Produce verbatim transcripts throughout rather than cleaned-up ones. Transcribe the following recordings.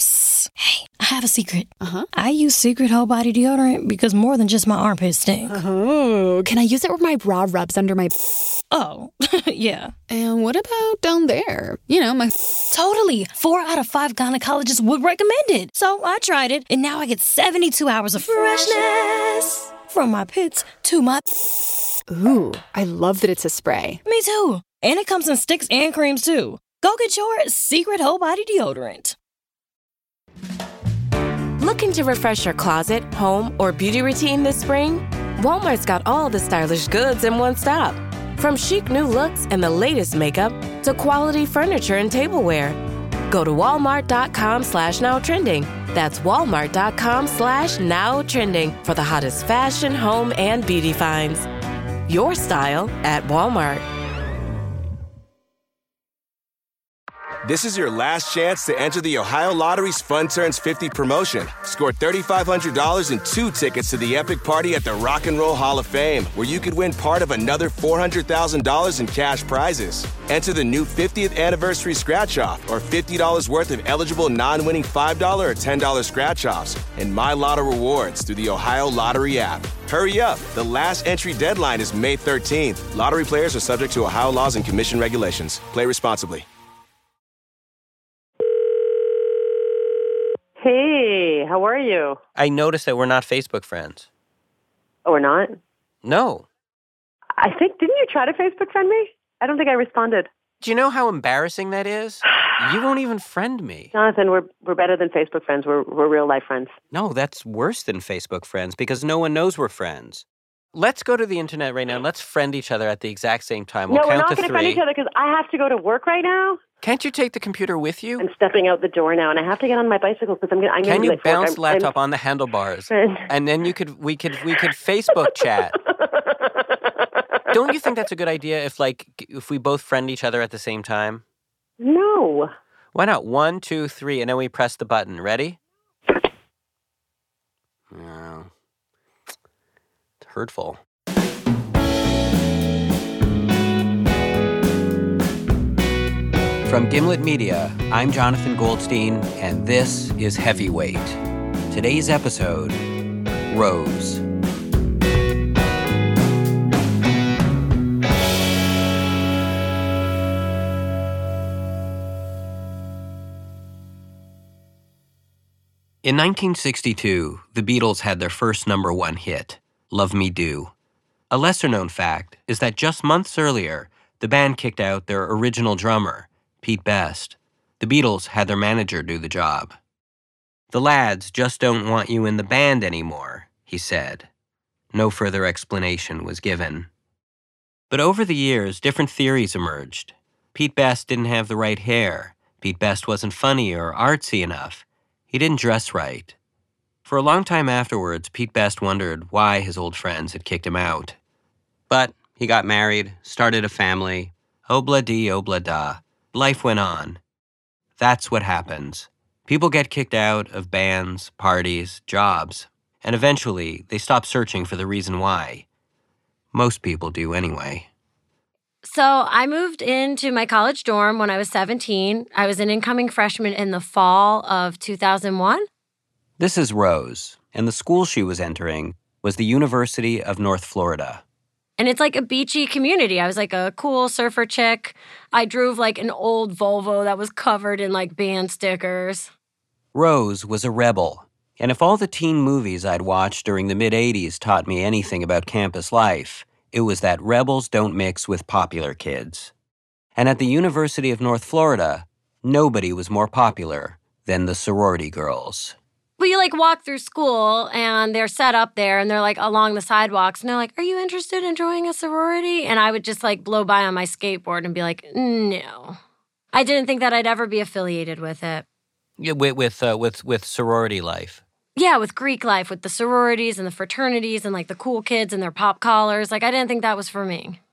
Psst. Hey, I have a secret. Uh-huh. I use Secret Whole Body Deodorant because more than just my armpits stink. Oh, can I use it where my bra rubs under my... Oh, yeah. And what about down there? You know, my... Totally. Four out of five gynecologists would recommend it. So I tried it, and now I get seventy-two hours of freshness. From my pits to my... Ooh, I love that it's a spray. Me too. And it comes in sticks and creams, too. Go get your Secret Whole Body Deodorant. Looking to refresh your closet, home, or beauty routine this spring? Walmart's got all the stylish goods in one stop. From chic new looks and the latest makeup to quality furniture and tableware. Go to walmart.com slash now trending. That's walmart.com slash now trending for the hottest fashion, home, and beauty finds. Your style at Walmart. This is your last chance to enter the Ohio Lottery's Fun Turns fifty promotion. Score three thousand five hundred dollars and two tickets to the epic party at the Rock and Roll Hall of Fame, where you could win part of another four hundred thousand dollars in cash prizes. Enter the new fiftieth anniversary scratch-off or fifty dollars worth of eligible non-winning five dollars or ten dollars scratch-offs and My Lotto rewards through the Ohio Lottery app. Hurry up. The last entry deadline is May thirteenth. Lottery players are subject to Ohio laws and commission regulations. Play responsibly. Hey, how are you? I noticed that we're not Facebook friends. Oh, we're not? No. I think, didn't you try to Facebook friend me? I don't think I responded. Do you know how embarrassing that is? You won't even friend me. Jonathan, we're we're better than Facebook friends. We're we're real life friends. No, that's worse than Facebook friends because no one knows we're friends. Let's go to the internet right now and let's friend each other at the exact same time. We'll no, we're count not to going to three. friend each other because I have to go to work right now. Can't you take the computer with you? I'm stepping out the door now, and I have to get on my bicycle because I'm going. I'm Can gonna you be late bounce for work. I'm, laptop I'm, on the handlebars, and then you could we could we could Facebook chat? Don't you think that's a good idea? If like if we both friend each other at the same time? No. Why not? One, two, three, and then we press the button. Ready? No. It's hurtful. From Gimlet Media, I'm Jonathan Goldstein, and this is Heavyweight. Today's episode, Rose. In nineteen sixty-two, the Beatles had their first number one hit, Love Me Do. A lesser-known fact is that just months earlier, the band kicked out their original drummer, Pete Best. The Beatles had their manager do the job. "The lads just don't want you in the band anymore," he said. No further explanation was given. But over the years, different theories emerged. Pete Best didn't have the right hair. Pete Best wasn't funny or artsy enough. He didn't dress right. For a long time afterwards, Pete Best wondered why his old friends had kicked him out. But he got married, started a family. Obla-dee, obla-da. Life went on. That's what happens. People get kicked out of bands, parties, jobs, and eventually they stop searching for the reason why. Most people do anyway. So I moved into my college dorm when I was seventeen. I was an incoming freshman in the fall of two thousand one. This is Rose, and the school she was entering was the University of North Florida. And it's like a beachy community. I was like a cool surfer chick. I drove like an old Volvo that was covered in like band stickers. Rose was a rebel. And if all the teen movies I'd watched during the mid-eighties taught me anything about campus life, it was that rebels don't mix with popular kids. And at the University of North Florida, nobody was more popular than the sorority girls. But you like walk through school and they're set up there and they're like along the sidewalks and they're like, "Are you interested in joining a sorority?" And I would just like blow by on my skateboard and be like, "No." I didn't think that I'd ever be affiliated with it. Yeah, with with uh, with with sorority life. Yeah, with Greek life, with the sororities and the fraternities and like the cool kids and their pop collars. Like I didn't think that was for me.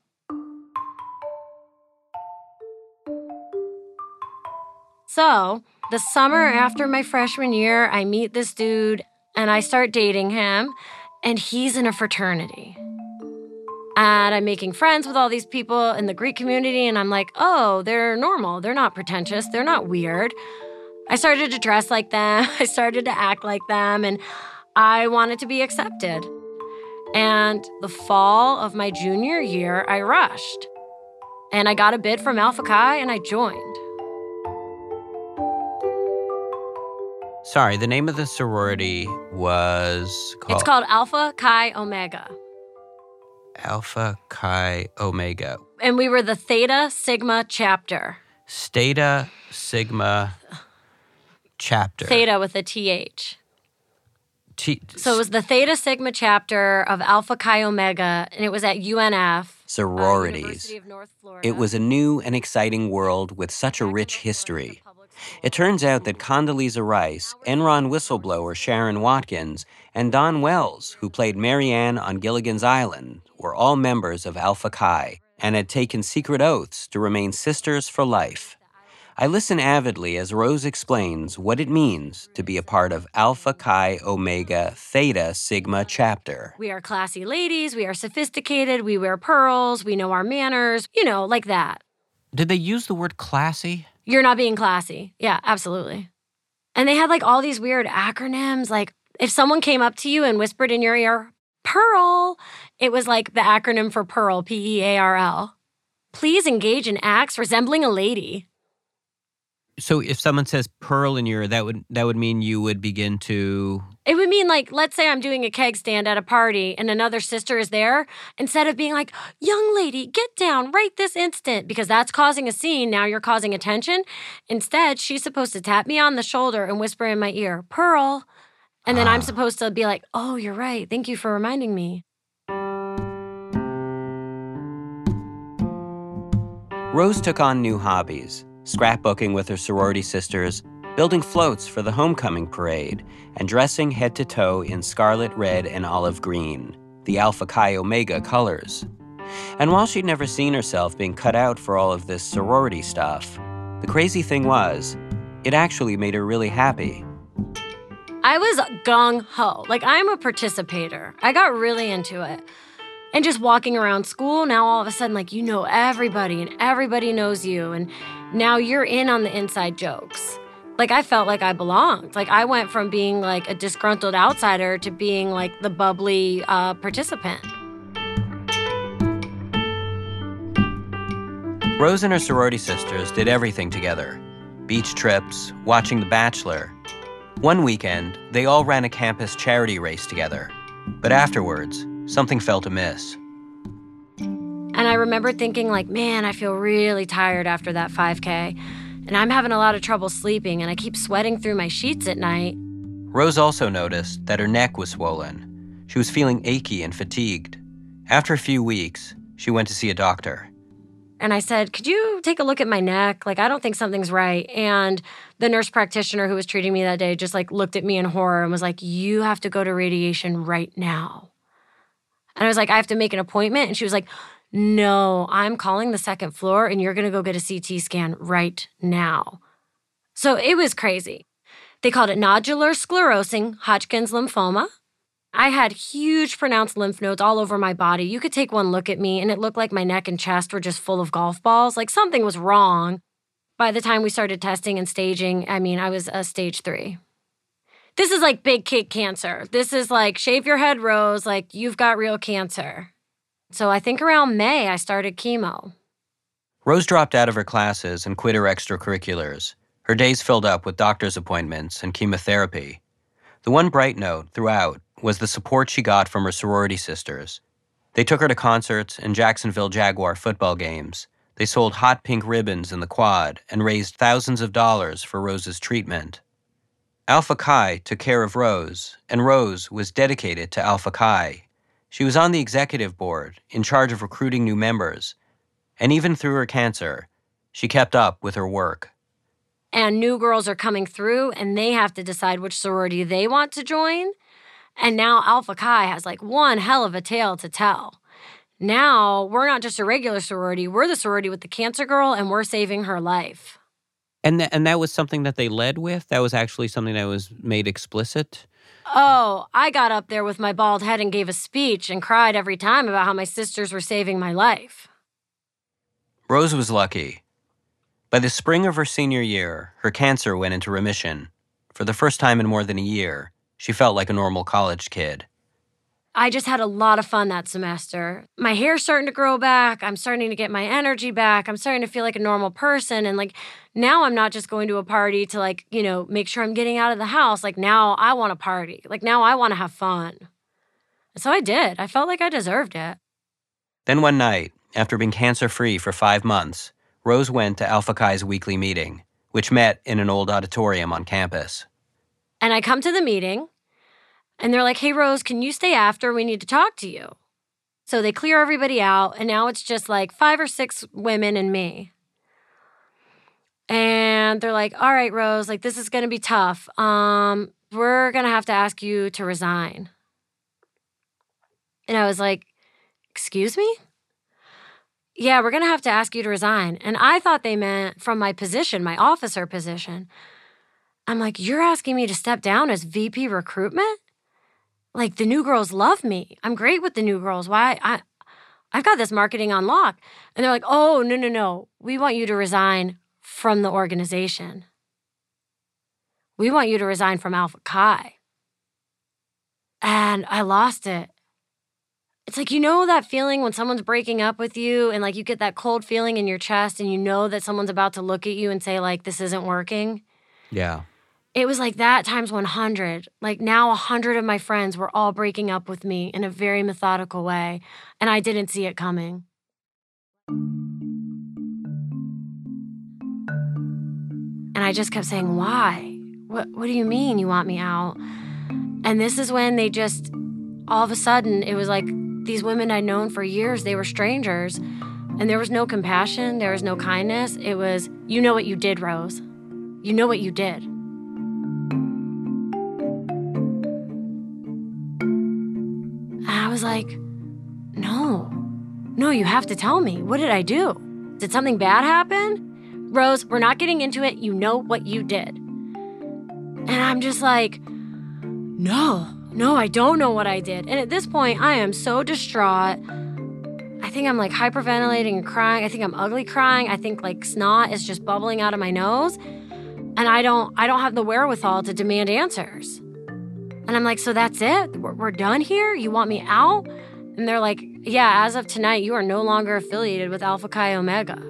So, the summer after my freshman year, I meet this dude and I start dating him, and he's in a fraternity. And I'm making friends with all these people in the Greek community, and I'm like, oh, they're normal. They're not pretentious. They're not weird. I started to dress like them. I started to act like them, and I wanted to be accepted. And the fall of my junior year, I rushed. And I got a bid from Alpha Chi, and I joined. Sorry, the name of the sorority was called... It's called Alpha Chi Omega. Alpha Chi Omega. And we were the Theta Sigma chapter. Theta Sigma chapter. Theta with a T H. T- So it was the Theta Sigma chapter of Alpha Chi Omega, and it was at U N F. Sororities. Uh, University of North Florida. It was a new and exciting world with such a rich history. It turns out that Condoleezza Rice, Enron whistleblower Sharon Watkins, and Don Wells, who played Mary Ann on Gilligan's Island, were all members of Alpha Chi and had taken secret oaths to remain sisters for life. I listen avidly as Rose explains what it means to be a part of Alpha Chi Omega Theta Sigma chapter. We are classy ladies, we are sophisticated, we wear pearls, we know our manners, you know, like that. Did they use the word classy? You're not being classy. Yeah, absolutely. And they had like all these weird acronyms. Like if someone came up to you and whispered in your ear, Pearl, it was like the acronym for Pearl, P E A R L. Please engage in acts resembling a lady. So if someone says pearl in your ear, that would that would mean you would begin to... It would mean like, let's say I'm doing a keg stand at a party and another sister is there. Instead of being like, young lady, get down right this instant, because that's causing a scene, now you're causing attention. Instead, she's supposed to tap me on the shoulder and whisper in my ear, Pearl. And then ah. I'm supposed to be like, oh, you're right. Thank you for reminding me. Rose took on new hobbies. Scrapbooking with her sorority sisters, building floats for the homecoming parade, and dressing head to toe in scarlet, red, and olive green, the Alpha Chi Omega colors. And while she'd never seen herself being cut out for all of this sorority stuff, the crazy thing was, it actually made her really happy. I was gung-ho. Like, I'm a participator. I got really into it. And just walking around school, now all of a sudden, like, you know everybody, and everybody knows you, and now you're in on the inside jokes. Like, I felt like I belonged. Like, I went from being, like, a disgruntled outsider to being, like, the bubbly uh, participant. Rose and her sorority sisters did everything together. Beach trips, watching The Bachelor. One weekend, they all ran a campus charity race together. But afterwards, something felt amiss. And I remember thinking like, man, I feel really tired after that five K. And I'm having a lot of trouble sleeping, and I keep sweating through my sheets at night. Rose also noticed that her neck was swollen. She was feeling achy and fatigued. After a few weeks, she went to see a doctor. And I said, could you take a look at my neck? Like, I don't think something's right. And the nurse practitioner who was treating me that day just like looked at me in horror and was like, you have to go to radiation right now. And I was like, I have to make an appointment? And she was like, no, I'm calling the second floor and you're going to go get a C T scan right now. So it was crazy. They called it nodular sclerosing Hodgkin's lymphoma. I had huge pronounced lymph nodes all over my body. You could take one look at me and it looked like my neck and chest were just full of golf balls. Like something was wrong. By the time we started testing and staging, I mean, I was a stage three. This is like big kid cancer. This is like shave your head, Rose, like you've got real cancer. So I think around May, I started chemo. Rose dropped out of her classes and quit her extracurriculars. Her days filled up with doctor's appointments and chemotherapy. The one bright note throughout was the support she got from her sorority sisters. They took her to concerts and Jacksonville Jaguar football games. They sold hot pink ribbons in the quad and raised thousands of dollars for Rose's treatment. Alpha Chi took care of Rose, and Rose was dedicated to Alpha Chi. She was on the executive board, in charge of recruiting new members. And even through her cancer, she kept up with her work. And new girls are coming through, and they have to decide which sorority they want to join. And now Alpha Chi has like one hell of a tale to tell. Now, we're not just a regular sorority, we're the sorority with the cancer girl, and we're saving her life. And, th- and that was something that they led with? That was actually something that was made explicit? Oh, I got up there with my bald head and gave a speech and cried every time about how my sisters were saving my life. Rose was lucky. By the spring of her senior year, her cancer went into remission. For the first time in more than a year, she felt like a normal college kid. I just had a lot of fun that semester. My hair's starting to grow back. I'm starting to get my energy back. I'm starting to feel like a normal person. And like, now I'm not just going to a party to like, you know, make sure I'm getting out of the house. Like now I want to party. Like now I want to have fun. And so I did. I felt like I deserved it. Then one night, after being cancer-free for five months, Rose went to Alpha Chi's weekly meeting, which met in an old auditorium on campus. And I come to the meeting. And they're like, hey, Rose, can you stay after? We need to talk to you. So they clear everybody out, and now it's just like five or six women and me. And they're like, all right, Rose, like this is going to be tough. Um, we're going to have to ask you to resign. And I was like, excuse me? Yeah, we're going to have to ask you to resign. And I thought they meant from my position, my officer position. I'm like, you're asking me to step down as V P recruitment? Like, the new girls love me. I'm great with the new girls. Why? I, I've got this marketing on lock. And they're like, oh, no, no, no. We want you to resign from the organization. We want you to resign from Alpha Chi. And I lost it. It's like, you know that feeling when someone's breaking up with you and, like, you get that cold feeling in your chest and you know that someone's about to look at you and say, like, this isn't working? Yeah. It was like that times one hundred. Like now one hundred of my friends were all breaking up with me in a very methodical way, and I didn't see it coming. And I just kept saying, why? What, what do you mean you want me out? And this is when they just, all of a sudden, it was like these women I'd known for years, they were strangers, and there was no compassion, there was no kindness. It was, you know what you did, Rose. You know what you did. I was like, no, no, you have to tell me. What did I do? Did something bad happen? Rose, we're not getting into it. You know what you did. And I'm just like, no, no, I don't know what I did. And at this point, I am so distraught. I think I'm like hyperventilating and crying. I think I'm ugly crying. I think like snot is just bubbling out of my nose. And I don't, I don't have the wherewithal to demand answers. And I'm like, so that's it? We're, we're done here? You want me out? And they're like, yeah, as of tonight, you are no longer affiliated with Alpha Chi Omega.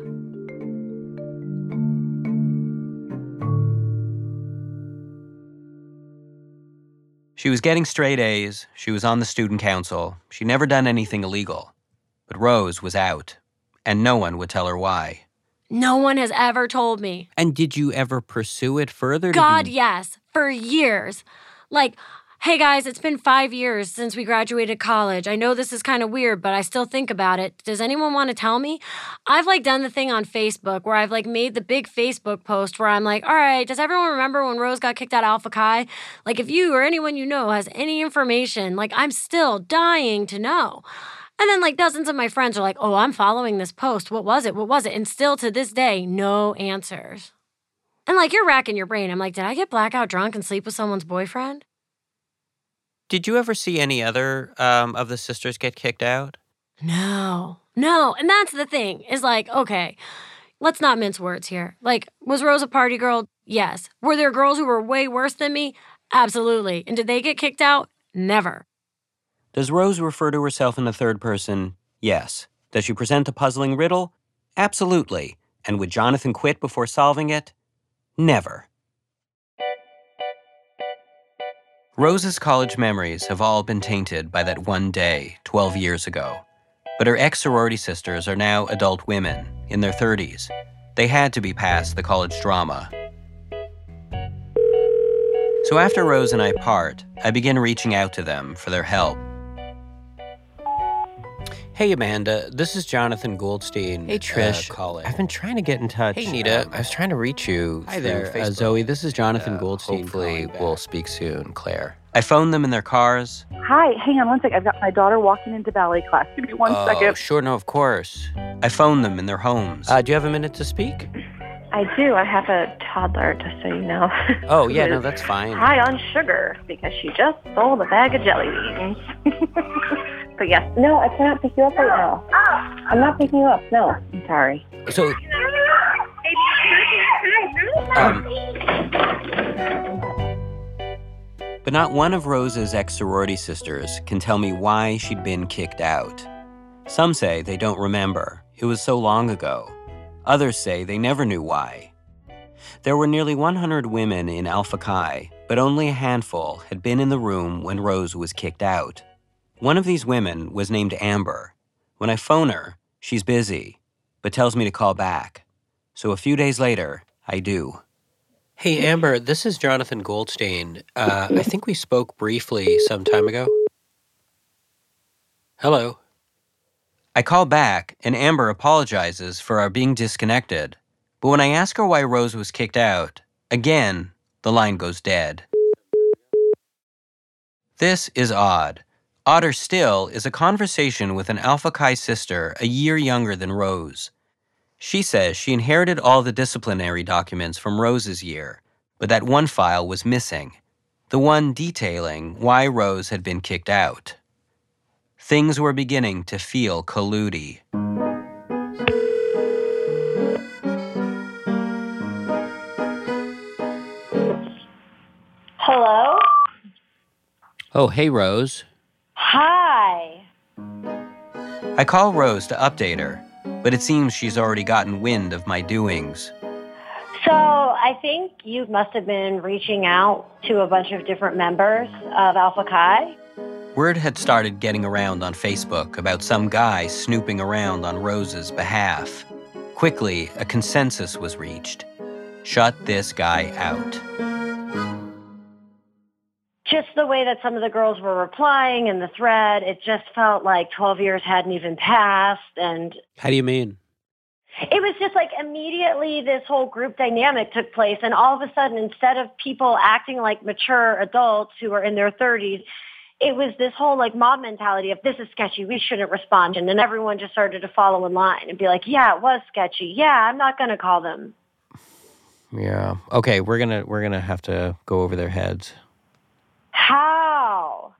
She was getting straight A's. She was on the student council. She'd never done anything illegal. But Rose was out, and no one would tell her why. No one has ever told me. And did you ever pursue it further? God, you... yes, for years. Like, hey guys, it's been five years since we graduated college. I know this is kind of weird, but I still think about it. Does anyone want to tell me? I've like done the thing on Facebook where I've like made the big Facebook post where I'm like, all right, does everyone remember when Rose got kicked out of Alpha Chi? Like if you or anyone you know has any information, like I'm still dying to know. And then like dozens of my friends are like, oh, I'm following this post. What was it? What was it? And still to this day, no answers. And like you're racking your brain. I'm like, did I get blackout drunk and sleep with someone's boyfriend? Did you ever see any other um, of the sisters get kicked out? No, no. And that's the thing is like, okay, let's not mince words here. Like, was Rose a party girl? Yes. Were there girls who were way worse than me? Absolutely. And did they get kicked out? Never. Does Rose refer to herself in the third person? Yes. Does she present a puzzling riddle? Absolutely. And would Jonathan quit before solving it? Never. Rose's college memories have all been tainted by that one day, twelve years ago. But her ex-sorority sisters are now adult women, in their thirties. They had to be past the college drama. So after Rose and I part, I begin reaching out to them for their help. Hey, Amanda, this is Jonathan Goldstein. Hey, Trish. Uh, calling. I've been trying to get in touch. Hey, Nita. Um, I was trying to reach you. Hi there, uh, Zoe. This is Jonathan Uh, Goldstein. hopefully We'll speak soon, Claire. I phoned them in their cars. Hi, hang on one second. I've got my daughter walking into ballet class. Give me one oh, second. Sure, no, of course. I phoned them in their homes. Uh, do you have a minute to speak? I do. I have a toddler, just so you know. Oh, yeah, no, that's fine. High on sugar because she just sold a bag of jelly beans. But yes, no, I cannot pick you up right now. I'm not picking you up. No, I'm sorry. So, Um, but not one of Rose's ex-sorority sisters can tell me why she'd been kicked out. Some say they don't remember. It was so long ago. Others say they never knew why. There were nearly one hundred women in Alpha Chi, but only a handful had been in the room when Rose was kicked out. One of these women was named Amber. When I phone her, she's busy, but tells me to call back. So a few days later, I do. Hey, Amber, this is Jonathan Goldstein. Uh, I think we spoke briefly some time ago. Hello. I call back, and Amber apologizes for our being disconnected. But when I ask her why Rose was kicked out, again, the line goes dead. This is odd. Odder still is a conversation with an Alpha Chi sister a year younger than Rose. She says she inherited all the disciplinary documents from Rose's year, but that one file was missing, the one detailing why Rose had been kicked out. Things were beginning to feel colludy. Hello? Oh, hey, Rose. Hi. I call Rose to update her, but it seems she's already gotten wind of my doings. So I think you must have been reaching out to a bunch of different members of Alpha Chi. Word had started getting around on Facebook about some guy snooping around on Rose's behalf. Quickly, a consensus was reached. Shut this guy out. Just the way that some of the girls were replying in the thread, it just felt like twelve years hadn't even passed. And How do you mean? it was just like immediately this whole group dynamic took place. And all of a sudden, instead of people acting like mature adults who are in their thirties, it was this whole like mob mentality of this is sketchy, we shouldn't respond. And then everyone just started to follow in line and be like, yeah, it was sketchy. Yeah, I'm not going to call them. Yeah. Okay, we're gonna we're gonna have to go over their heads. How?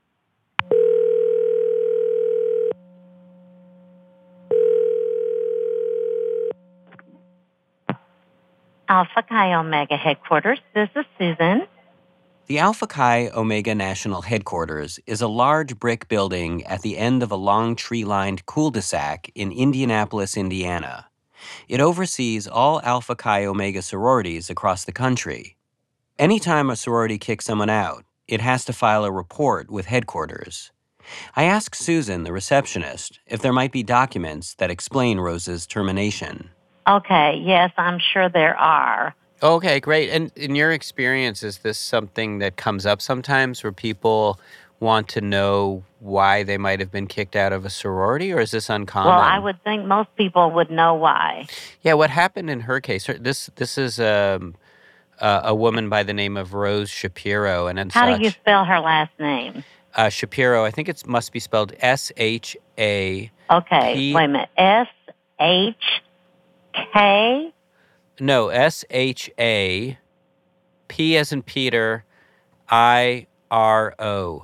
Alpha Chi Omega headquarters. This is Susan. The Alpha Chi Omega National Headquarters is a large brick building at the end of a long tree-lined cul-de-sac in Indianapolis, Indiana. It oversees all Alpha Chi Omega sororities across the country. Anytime a sorority kicks someone out, it has to file a report with headquarters. I asked Susan, the receptionist, if there might be documents that explain Rose's termination. Okay, yes, I'm sure there are. Okay, great. And in your experience, is this something that comes up sometimes where people want to know why they might have been kicked out of a sorority, or is this uncommon? Well, I would think most people would know why. Yeah, what happened in her case, her- this this is um, uh, a woman by the name of Rose Shapiro. And How such. do you spell her last name? Uh, Shapiro, I think it must be spelled S H A. Okay, P- wait a minute. S H K? No, S H A, P as in Peter, I R O.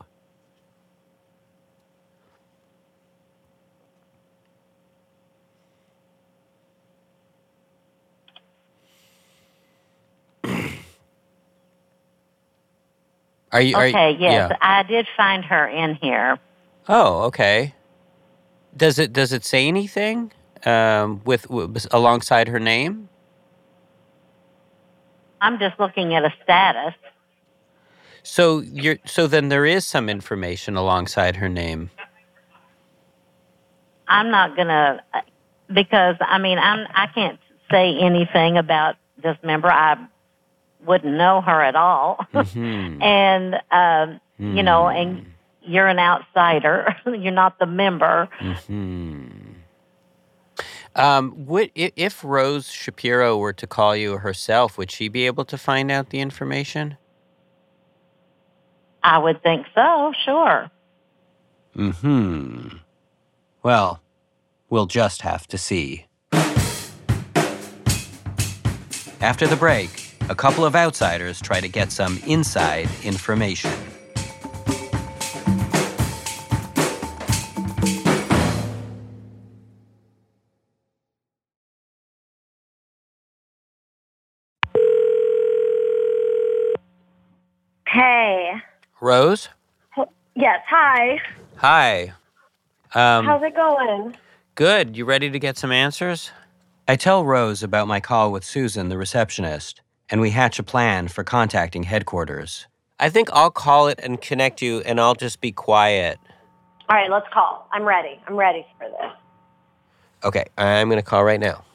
Are you? Are Okay, you, yes, yeah. I did find her in here. Oh, okay. Does it does it say anything um, with, with alongside her name? I'm just looking at a status. So you're so then there is some information alongside her name. I'm not gonna because I mean I'm I can't say anything about this member. I wouldn't know her at all, Mm-hmm. and um, mm. you know, and you're an outsider. You're not the member. Mm-hmm. Um, would if Rose Shapiro were to call you herself, would she be able to find out the information? I would think so. Sure. Hmm. Well, we'll just have to see. After the break, a couple of outsiders try to get some inside information. Hey. Rose? Yes, hi. Hi. Um, How's it going? Good. You ready to get some answers? I tell Rose about my call with Susan, the receptionist, and we hatch a plan for contacting headquarters. I think I'll call it and connect you, and I'll just be quiet. All right, let's call. I'm ready. I'm ready for this. Okay, I'm going to call right now.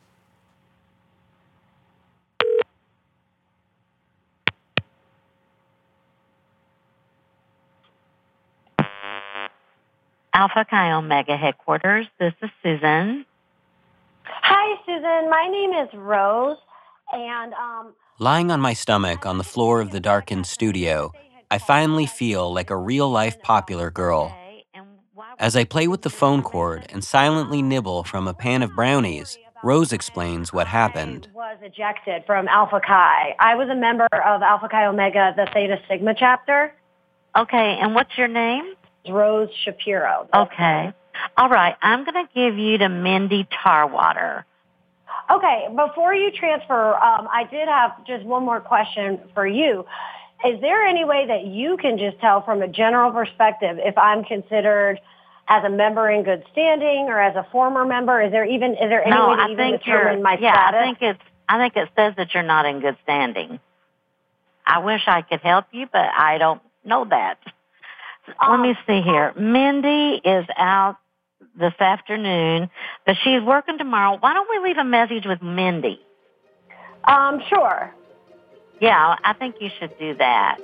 Alpha Chi Omega headquarters. This is Susan. Hi, Susan. My name is Rose, and um. Lying on my stomach on the floor of the darkened studio, I finally feel like a real-life popular girl. As I play with the phone cord and silently nibble from a pan of brownies, Rose explains what happened. I was ejected from Alpha Chi. I was a member of Alpha Chi Omega, the Theta Sigma chapter. Okay, and what's your name? Rose Shapiro. Okay. All right, I'm going to give you to Mindy Tarwater. Okay, before you transfer, um, I did have just one more question for you. Is there any way that you can just tell from a general perspective if I'm considered as a member in good standing or as a former member? Is there even is there any no, way to I even think determine you're, my yeah, status? I think it's I think it says that you're not in good standing. I wish I could help you, but I don't know that. Um, Let me see here. Mindy is out this afternoon, but she's working tomorrow. Why don't we leave a message with Mindy? Um, sure. Yeah, I think you should do that.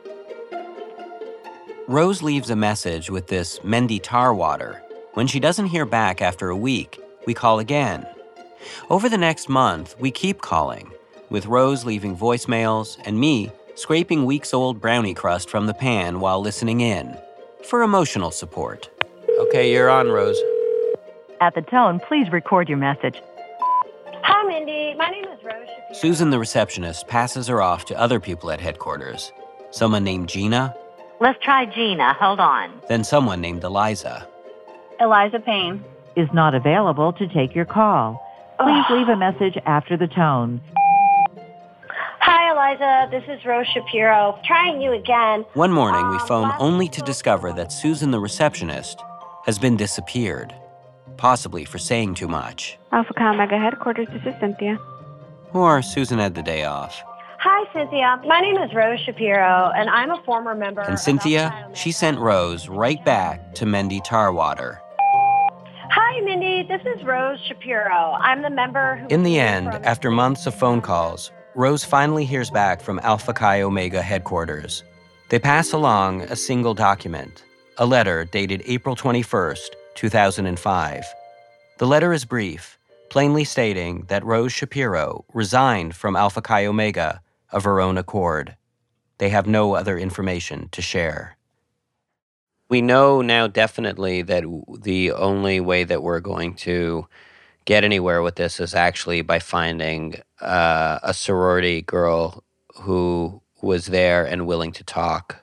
Rose leaves a message with this Mindy Tarwater. When she doesn't hear back after a week, we call again. Over the next month, we keep calling, with Rose leaving voicemails and me scraping weeks-old brownie crust from the pan while listening in, for emotional support. Okay, you're on, Rose. At the tone, please record your message. Hi, Mindy. My name is Rose Shapiro. Susan, the receptionist, passes her off to other people at headquarters. Someone named Gina. Let's try Gina. Hold on. Then someone named Eliza. Eliza Payne. Is not available to take your call. Please leave a message after the tone. Hi, Eliza. This is Rose Shapiro. Trying you again. One morning, we Um, phone last only week to we discover spoke- that Susan, the receptionist, has been disappeared, possibly for saying too much. Alpha Chi Omega headquarters, this is Cynthia. Or Susan had the day off. Hi, Cynthia. My name is Rose Shapiro, and I'm a former member And of Cynthia, Alpha Chi Omega. she sent Rose right back to Mindy Tarwater. Hi, Mindy. This is Rose Shapiro. I'm the member who... In the end, from- after months of phone calls, Rose finally hears back from Alpha Chi Omega headquarters. They pass along a single document, a letter dated April twenty-first, two thousand five. The letter is brief, plainly stating that Rose Shapiro resigned from Alpha Chi Omega of her own accord. They have no other information to share. We know now definitely that the only way that we're going to get anywhere with this is actually by finding uh, a sorority girl who was there and willing to talk.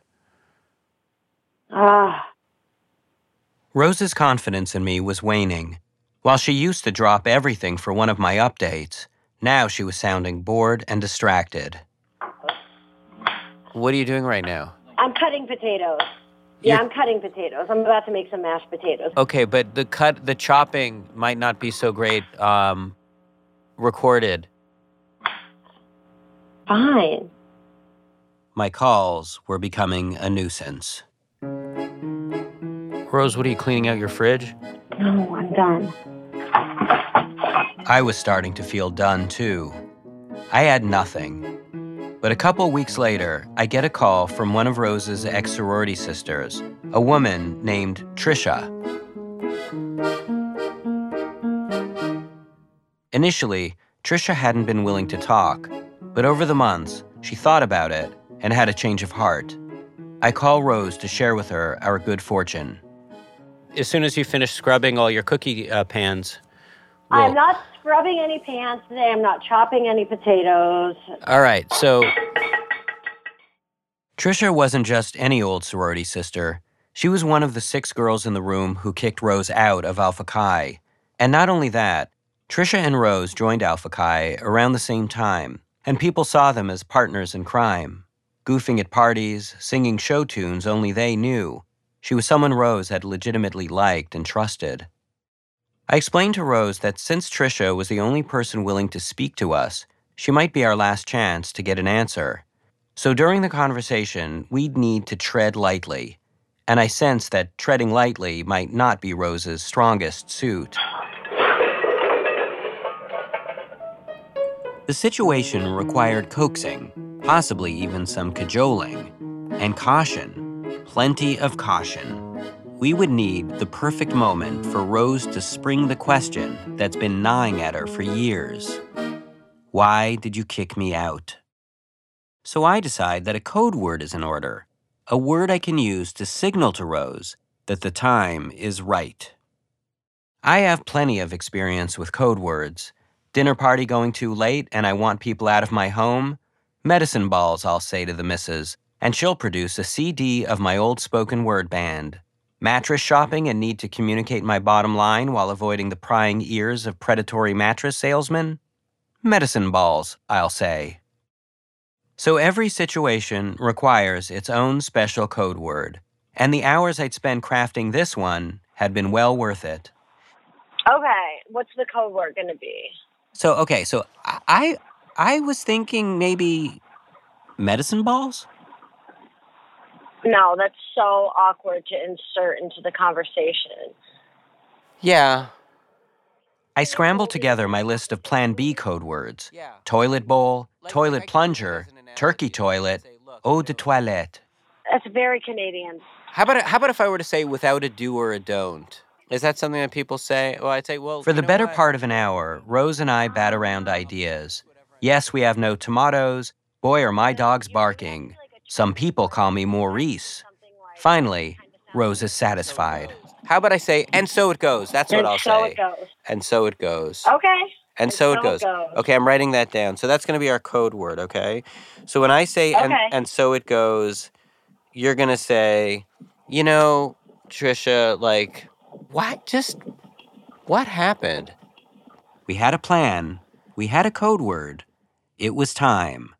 Ah. Rose's confidence in me was waning. While she used to drop everything for one of my updates, now she was sounding bored and distracted. What are you doing right now? I'm cutting potatoes. Yeah, You're- I'm cutting potatoes. I'm about to make some mashed potatoes. Okay, but the cut, the chopping might not be so great um, recorded. Fine. My calls were becoming a nuisance. Rose, what are you cleaning out your fridge? No, I'm done. I was starting to feel done, too. I had nothing. But a couple weeks later, I get a call from one of Rose's ex-sorority sisters, a woman named Trisha. Initially, Trisha hadn't been willing to talk, but over the months, she thought about it and had a change of heart. I call Rose to share with her our good fortune. As soon as you finish scrubbing all your cookie uh, pans, we'll... I'm not scrubbing any pans today. I'm not chopping any potatoes. All right, so Trisha wasn't just any old sorority sister. She was one of the six girls in the room who kicked Rose out of Alpha Chi. And not only that, Trisha and Rose joined Alpha Chi around the same time, and people saw them as partners in crime. goofing at parties, singing show tunes only they knew. She was someone Rose had legitimately liked and trusted. I explained to Rose that since Trisha was the only person willing to speak to us, she might be our last chance to get an answer. So during the conversation, we'd need to tread lightly, and I sensed that treading lightly might not be Rose's strongest suit. The situation required coaxing, possibly even some cajoling, and caution, plenty of caution. We would need the perfect moment for Rose to spring the question that's been gnawing at her for years. Why did you kick me out? So I decide that a code word is in order, a word I can use to signal to Rose that the time is right. I have plenty of experience with code words. Dinner party going too late and I want people out of my home? Medicine balls, I'll say to the missus, and she'll produce a C D of my old spoken word band. Mattress shopping and need to communicate my bottom line while avoiding the prying ears of predatory mattress salesmen? Medicine balls, I'll say. So every situation requires its own special code word, and the hours I'd spent crafting this one had been well worth it. Okay, what's the code word going to be? So, okay, so I I was thinking maybe medicine balls? No, that's so awkward to insert into the conversation. Yeah. I scrambled together my list of Plan B code words. Toilet bowl, toilet plunger, turkey toilet, eau de toilette. That's very Canadian. How about how about if I were to say without a do or a don't? Is that something that people say? Well, I'd say, well, For the better part of an hour, Rose and I bat around ideas. Yes, we have no tomatoes. Boy, are my dogs barking. Some people call me Maurice. Finally, Rose is satisfied. How about I say, and so it goes. That's what and I'll so say. It goes. And so it goes. Okay. And, and so, so it, goes. it goes. Okay, I'm writing that down. So that's going to be our code word, okay? So when I say, okay. and, and so it goes, you're going to say, you know, Trisha, like, what? Just, what happened? We had a plan. We had a code word. It was time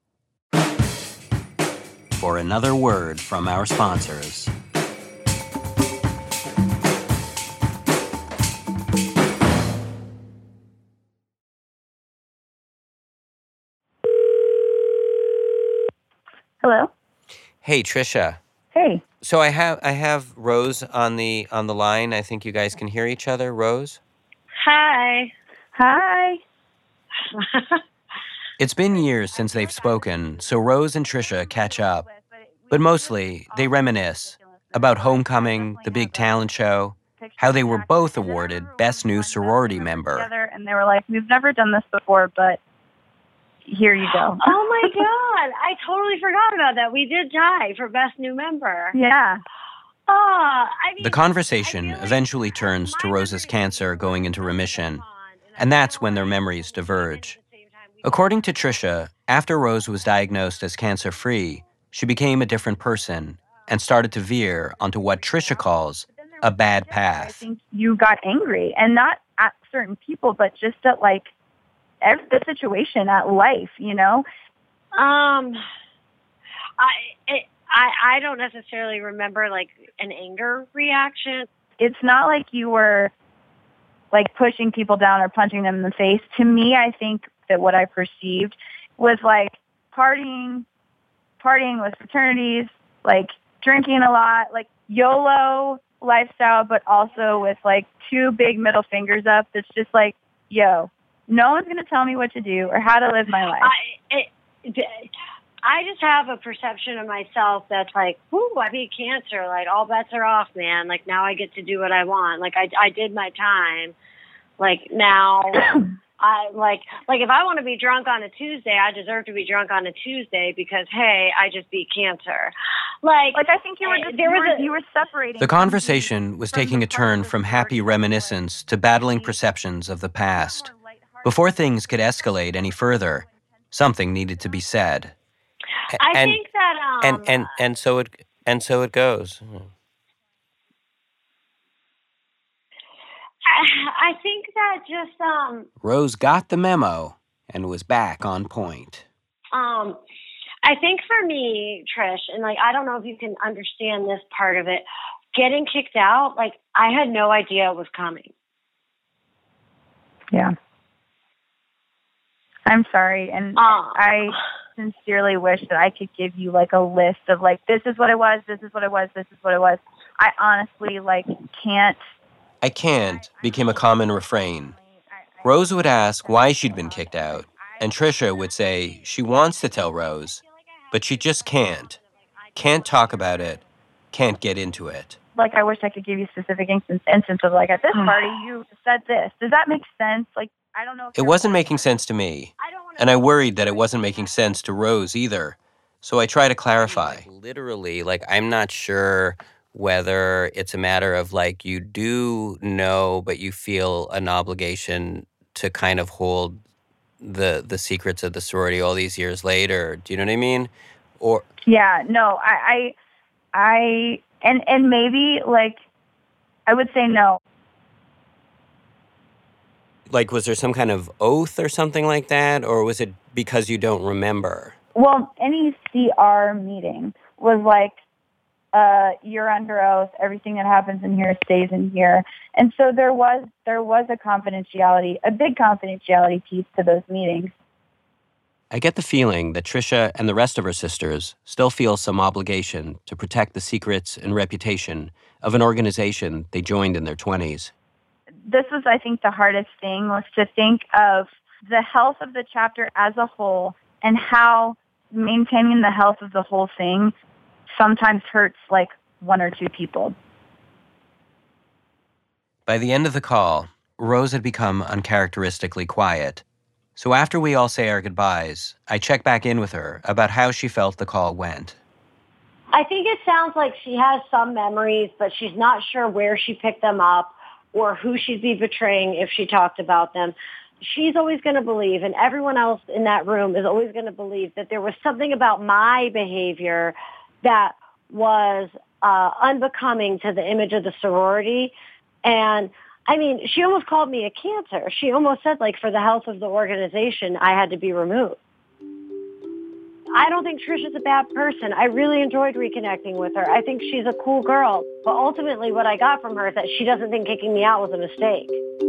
for another word from our sponsors. Hello? Hey, Trisha. Hey. So I have I have Rose on the on the line. I think you guys can hear each other. Rose? Hi. Hi. It's been years since they've spoken, so Rose and Trisha catch up. But mostly, they reminisce about homecoming, the big talent show, how they were both awarded Best New Sorority Member. And they were like, we've never done this before, but here you go. Oh, my God. I totally forgot about that. We did tie for Best New Member. Yeah. Oh, I mean, the conversation eventually turns to Rose's cancer going into remission, and that's when their memories diverge. According to Trisha, after Rose was diagnosed as cancer-free, she became a different person and started to veer onto what Trisha calls a bad path. I think you got angry, and not at certain people, but just at, like, every, the situation, at life, you know? Um, I, it, I, I don't necessarily remember, like, an anger reaction. It's not like you were, like, pushing people down or punching them in the face. To me, I think that what I perceived was, like, partying, partying with fraternities, like, drinking a lot, like, YOLO lifestyle, but also with, like, two big middle fingers up. That's just like, yo, no one's going to tell me what to do or how to live my life. I, it, I just have a perception of myself that's like, whoo, I beat cancer. Like, all bets are off, man. Like, now I get to do what I want. Like, I, I did my time. Like, now... I like like if I want to be drunk on a Tuesday, I deserve to be drunk on a Tuesday because hey, I just beat cancer. Like like I think you were just, there you, was were, a, you were separating. The conversation was taking a turn from happy reminiscence to battling perceptions of the past. Before things could escalate any further, something needed to be said. I and, think that um and and and so it and so it goes. I think that just um Rose got the memo and was back on point. Um I think for me, Trish, and like, I don't know if you can understand this part of it, getting kicked out, like, I had no idea it was coming. Yeah. I'm sorry. And uh, I sincerely wish that I could give you like a list of like, this is what it was, this is what it was, this is what it was. I honestly like can't. I can't became a common refrain. Rose would ask why she'd been kicked out, and Trisha would say she wants to tell Rose, but she just can't. Can't talk about it, can't get into it. Like, I wish I could give you specific instance, instance of like, at this party, you said this. Does that make sense? Like, I don't know. If it wasn't making sense to me, and I worried that it wasn't making sense to Rose either, so I try to clarify. Like, literally, like, I'm not sure whether it's a matter of, like, you do know, but you feel an obligation to kind of hold the the secrets of the sorority all these years later. Do you know what I mean? Or yeah, no, I, I, I and and maybe like I would say no. Like, was there some kind of oath or something like that, or was it because you don't remember? Well, any C R meeting was like, uh, you're under oath. Everything that happens in here stays in here. And so there was there was a confidentiality, a big confidentiality piece to those meetings. I get the feeling that Trisha and the rest of her sisters still feel some obligation to protect the secrets and reputation of an organization they joined in their twenties. This was, I think, the hardest thing was to think of the health of the chapter as a whole and how maintaining the health of the whole thing sometimes hurts like one or two people. By the end of the call, Rose had become uncharacteristically quiet. So after we all say our goodbyes, I check back in with her about how she felt the call went. I think it sounds like she has some memories, but she's not sure where she picked them up or who she'd be betraying if she talked about them. She's always going to believe, and everyone else in that room is always going to believe, that there was something about my behavior that was uh, unbecoming to the image of the sorority. And, I mean, she almost called me a cancer. She almost said, like, for the health of the organization, I had to be removed. I don't think Trisha's a bad person. I really enjoyed reconnecting with her. I think she's a cool girl. But ultimately, what I got from her is that she doesn't think kicking me out was a mistake.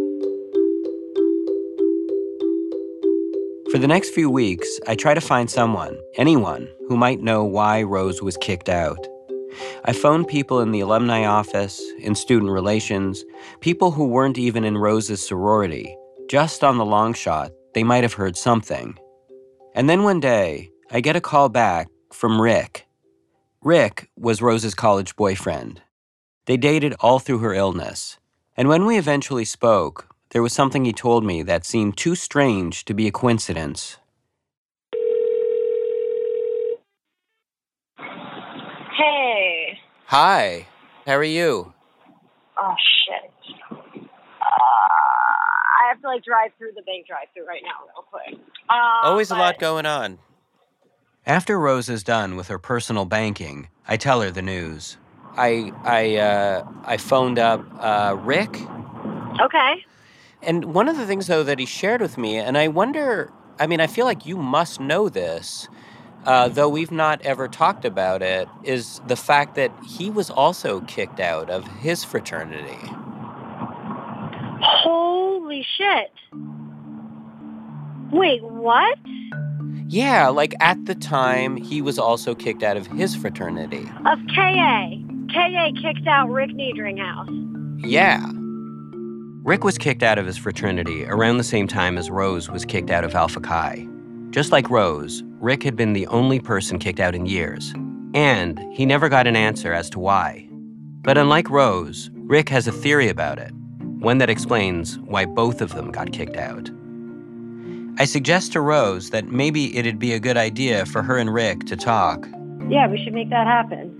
For the next few weeks, I try to find someone, anyone, who might know why Rose was kicked out. I phoned people in the alumni office, in student relations, people who weren't even in Rose's sorority. Just on the long shot, they might have heard something. And then one day, I get a call back from Rick. Rick was Rose's college boyfriend. They dated all through her illness. And when we eventually spoke, there was something he told me that seemed too strange to be a coincidence. Hey. Hi. How are you? Oh, shit. Uh, I have to, like, drive through the bank drive-through right now real quick. Uh, Always but... a lot going on. After Rose is done with her personal banking, I tell her the news. I I uh, I phoned up uh, Rick. Okay. And one of the things, though, that he shared with me, and I wonder, I mean, I feel like you must know this, uh, though we've not ever talked about it, is the fact that he was also kicked out of his fraternity. Holy shit. Wait, what? Yeah, like at the time, he was also kicked out of his fraternity. Of K A. K A kicked out Rick Niedringhaus. Yeah. Rick was kicked out of his fraternity around the same time as Rose was kicked out of Alpha Chi. Just like Rose, Rick had been the only person kicked out in years, and he never got an answer as to why. But unlike Rose, Rick has a theory about it, one that explains why both of them got kicked out. I suggest to Rose that maybe it'd be a good idea for her and Rick to talk. Yeah, we should make that happen.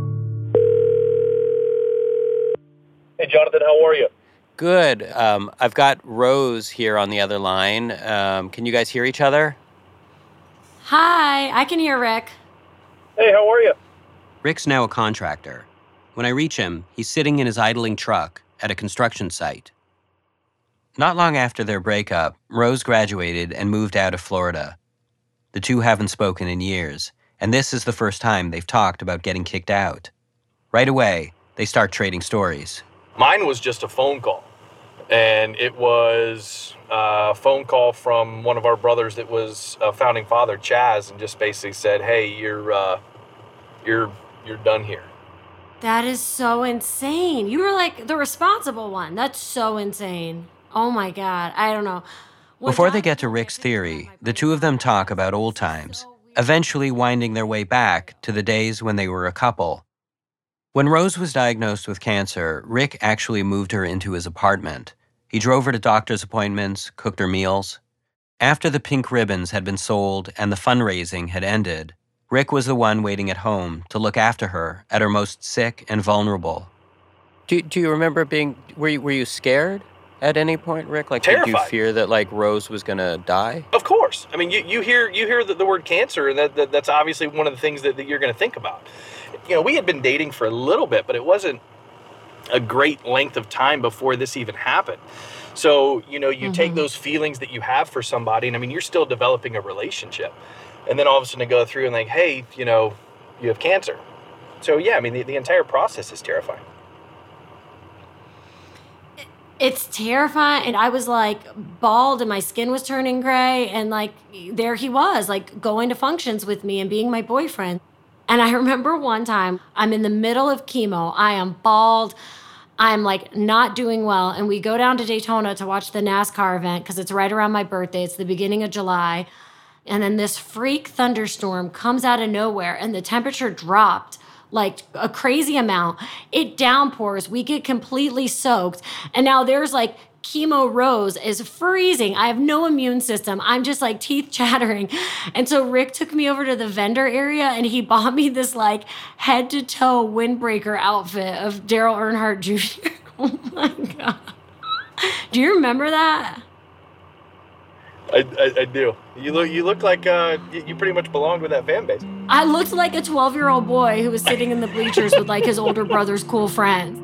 Hey, Jonathan, how are you? Good. Um, I've got Rose here on the other line. Um, can you guys hear each other? Hi, I can hear Rick. Hey, how are you? Rick's now a contractor. When I reach him, he's sitting in his idling truck at a construction site. Not long after their breakup, Rose graduated and moved out of Florida. The two haven't spoken in years, and this is the first time they've talked about getting kicked out. Right away, they start trading stories. Mine was just a phone call, and it was a phone call from one of our brothers that was a founding father, Chaz, and just basically said, hey, you're, uh, you're, you're done here. That is so insane. You were like the responsible one. That's so insane. Oh my God. I don't know. Before they get to Rick's theory, the two of them talk about old times, eventually winding their way back to the days when they were a couple. When Rose was diagnosed with cancer, Rick actually moved her into his apartment. He drove her to doctor's appointments, cooked her meals. After the pink ribbons had been sold and the fundraising had ended, Rick was the one waiting at home to look after her at her most sick and vulnerable. Do, do you remember being, were you, were you scared at any point, Rick? Like, Terrified. Did you fear that, like, Rose was going to die? Of course. I mean, you, you hear you hear the, the word cancer, and that, that that's obviously one of the things that, that you're going to think about. You know, we had been dating for a little bit, but it wasn't a great length of time before this even happened. So, you know, you mm-hmm. take those feelings that you have for somebody, and I mean, you're still developing a relationship. And then all of a sudden go through and like, hey, you know, you have cancer. So, yeah, I mean, the, the entire process is terrifying. It's terrifying. And I was like bald and my skin was turning gray. And like, there he was, like going to functions with me and being my boyfriend. And I remember one time I'm in the middle of chemo. I am bald. I'm like not doing well. And we go down to Daytona to watch the NASCAR event because it's right around my birthday. It's the beginning of July. And then this freak thunderstorm comes out of nowhere and the temperature dropped like a crazy amount. It downpours. We get completely soaked. And now there's like chemo Rose is freezing. I have no immune system. I'm just like teeth chattering. And so Rick took me over to the vendor area and he bought me this like head to toe windbreaker outfit of Daryl Earnhardt Junior Oh my God. Do you remember that? I, I, I do. You look you look like uh, you, you pretty much belonged with that fan base. I looked like a twelve-year-old boy who was sitting in the bleachers with like his older brother's cool friends.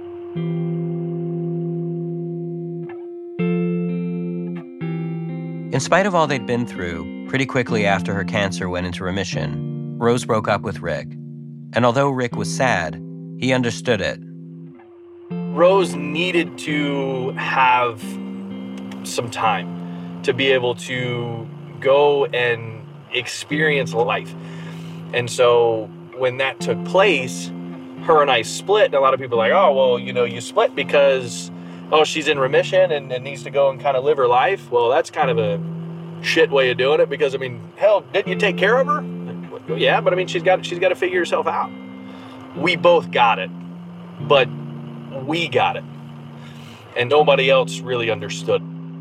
In spite of all they'd been through, pretty quickly after her cancer went into remission, Rose broke up with Rick. And although Rick was sad, he understood it. Rose needed to have some time to be able to go and experience life. And so when that took place, her and I split. And a lot of people are like, oh, well, you know, you split because, oh, she's in remission and, and needs to go and kind of live her life. Well, that's kind of a shit way of doing it because, I mean, hell, didn't you take care of her? Well, yeah, but I mean, she's got she's got to figure herself out. We both got it, but we got it. And nobody else really understood.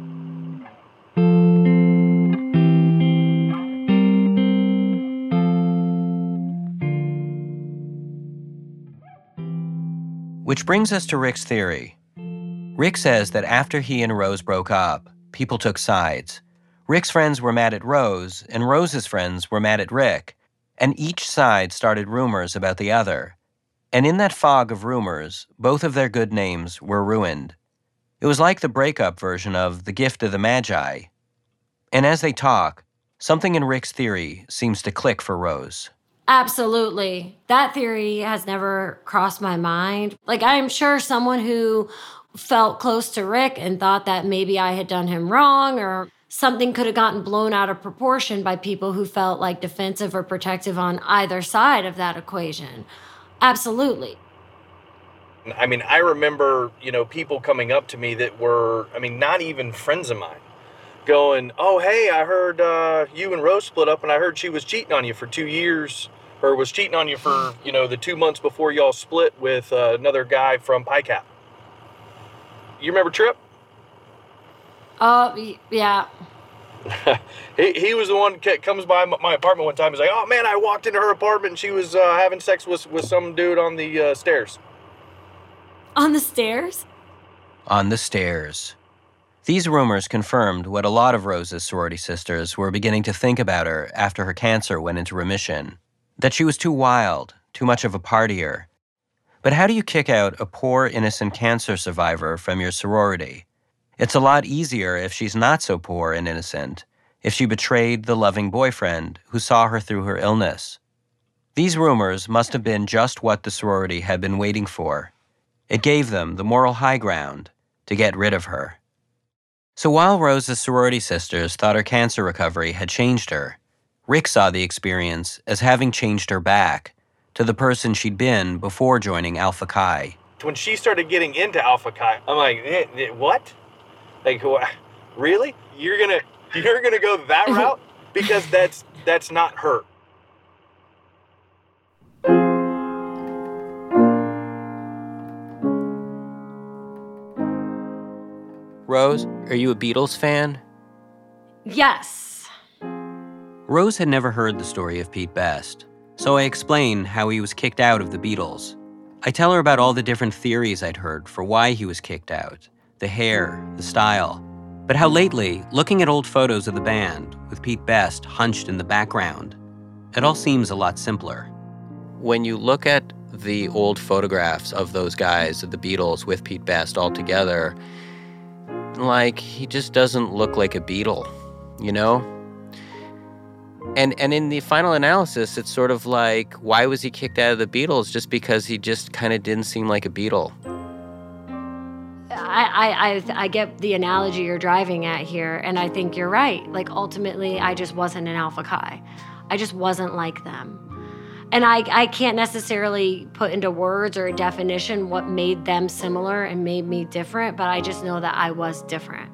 Which brings us to Rick's theory. Rick says that after he and Rose broke up, people took sides. Rick's friends were mad at Rose, and Rose's friends were mad at Rick, and each side started rumors about the other. And in that fog of rumors, both of their good names were ruined. It was like the breakup version of The Gift of the Magi. And as they talk, something in Rick's theory seems to click for Rose. Absolutely. That theory has never crossed my mind. Like, I'm sure someone who felt close to Rick and thought that maybe I had done him wrong or something could have gotten blown out of proportion by people who felt like defensive or protective on either side of that equation. Absolutely. I mean, I remember, you know, people coming up to me that were, I mean, not even friends of mine, going, oh, hey, I heard uh, you and Rose split up and I heard she was cheating on you for two years or was cheating on you for, you know, the two months before y'all split with uh, another guy from PiCap. You remember Trip? Oh, uh, yeah. he he was the one that comes by my apartment one time. He's like, oh, man, I walked into her apartment and she was uh, having sex with, with some dude on the uh, stairs. On the stairs? On the stairs. These rumors confirmed what a lot of Rose's sorority sisters were beginning to think about her after her cancer went into remission. That she was too wild, too much of a partier. But how do you kick out a poor, innocent cancer survivor from your sorority? It's a lot easier if she's not so poor and innocent, if she betrayed the loving boyfriend who saw her through her illness. These rumors must have been just what the sorority had been waiting for. It gave them the moral high ground to get rid of her. So while Rose's sorority sisters thought her cancer recovery had changed her, Rick saw the experience as having changed her back to the person she'd been before joining Alpha Chi. When she started getting into Alpha Chi, I'm like, eh, eh, what? Like, wh- really? You're gonna you're gonna go that route? Because that's that's not her. Rose, are you a Beatles fan? Yes. Rose had never heard the story of Pete Best, so I explain how he was kicked out of the Beatles. I tell her about all the different theories I'd heard for why he was kicked out, the hair, the style, but how lately, looking at old photos of the band with Pete Best hunched in the background, it all seems a lot simpler. When you look at the old photographs of those guys, of the Beatles with Pete Best all together, like, he just doesn't look like a Beatle, you know? And and in the final analysis, it's sort of like, why was he kicked out of the Beatles? Just because he just kind of didn't seem like a Beatle. I, I, I, I get the analogy you're driving at here, and I think you're right. Like, ultimately, I just wasn't an Alpha Chi. I just wasn't like them. And I, I can't necessarily put into words or a definition what made them similar and made me different, but I just know that I was different.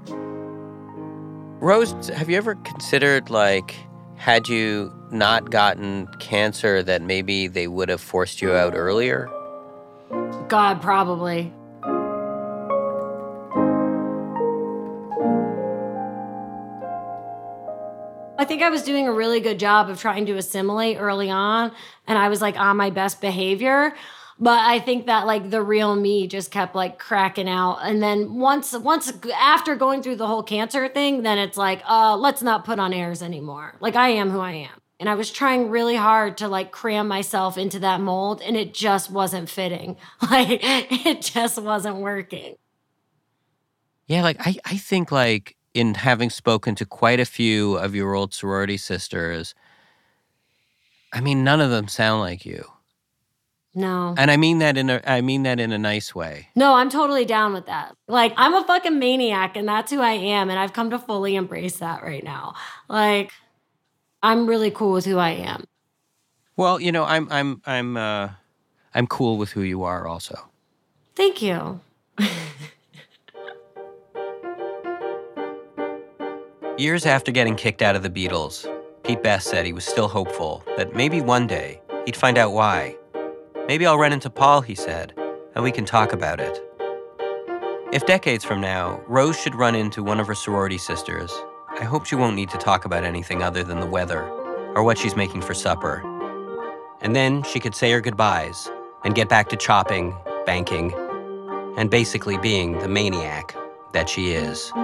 Rose, have you ever considered, like, had you not gotten cancer, that maybe they would have forced you out earlier? God, probably. I think I was doing a really good job of trying to assimilate early on, and I was like on my best behavior. But I think that like the real me just kept like cracking out. And then once once after going through the whole cancer thing, then it's like, uh, let's not put on airs anymore. Like, I am who I am. And I was trying really hard to like cram myself into that mold, and it just wasn't fitting. Like, it just wasn't working. Yeah, like I, I think like in having spoken to quite a few of your old sorority sisters, I mean, none of them sound like you. No. And I mean that in a I mean that in a nice way. No, I'm totally down with that. Like, I'm a fucking maniac, and that's who I am, and I've come to fully embrace that right now. Like, I'm really cool with who I am. Well, you know, I'm I'm I'm uh I'm cool with who you are also. Thank you. Years after getting kicked out of the Beatles, Pete Best said he was still hopeful that maybe one day he'd find out why. Maybe I'll run into Paul, he said, and we can talk about it. If decades from now, Rose should run into one of her sorority sisters, I hope she won't need to talk about anything other than the weather or what she's making for supper. And then she could say her goodbyes and get back to chopping, banking, and basically being the maniac that she is.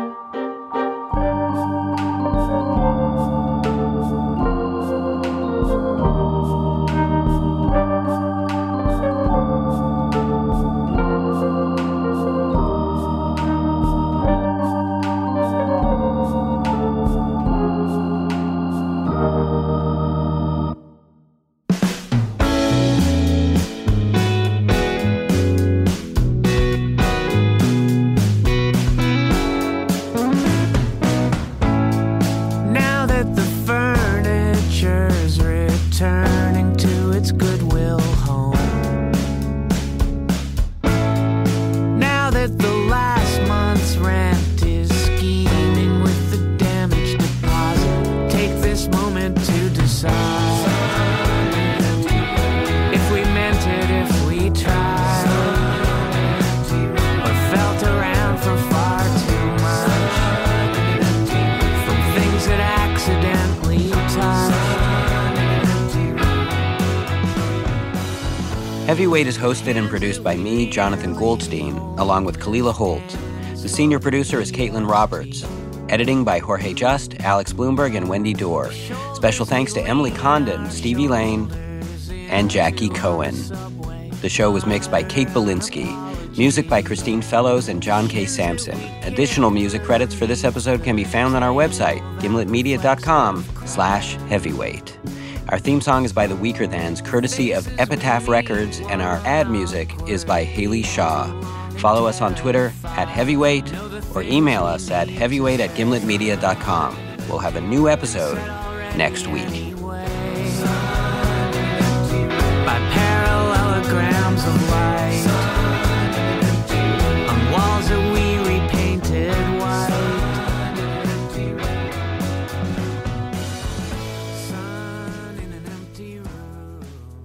Heavyweight is hosted and produced by me, Jonathan Goldstein, along with Kalila Holt. The senior producer is Caitlin Roberts. Editing by Jorge Just, Alex Bloomberg, and Wendy Dorr. Special thanks to Emily Condon, Stevie Lane, and Jackie Cohen. The show was mixed by Kate Belinsky. Music by Christine Fellows and John K. Sampson. Additional music credits for this episode can be found on our website, gimletmedia.com slash heavyweight. Our theme song is by The Weaker Thans, courtesy of Epitaph Records, and our ad music is by Haley Shaw. Follow us on Twitter at Heavyweight or email us at heavyweight at gimlet media dot com. We'll have a new episode next week. By parallelograms of light on walls that we repainted white. Sun in an empty room.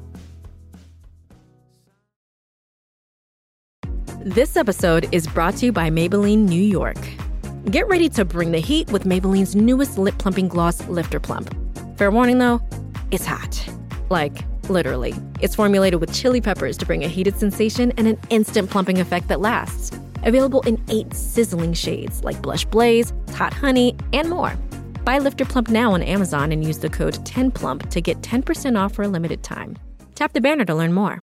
This episode is brought to you by Maybelline New York. Get ready to bring the heat with Maybelline's newest lip plumping gloss, Lifter Plump. Fair warning though, it's hot. Like, literally. It's formulated with chili peppers to bring a heated sensation and an instant plumping effect that lasts. Available in eight sizzling shades like Blush Blaze, Hot Honey, and more. Buy Lifter Plump now on Amazon and use the code ten plump to get ten percent off for a limited time. Tap the banner to learn more.